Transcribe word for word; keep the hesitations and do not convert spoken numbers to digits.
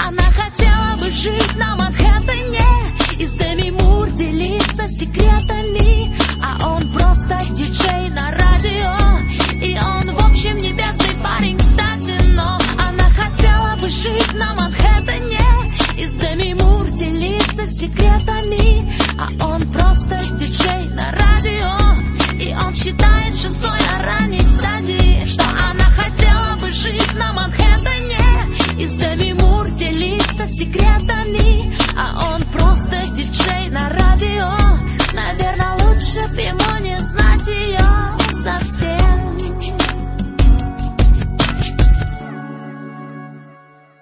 Она хотела бы жить на Манхэттене и с Деми Мур делиться секретами, а он просто диджей на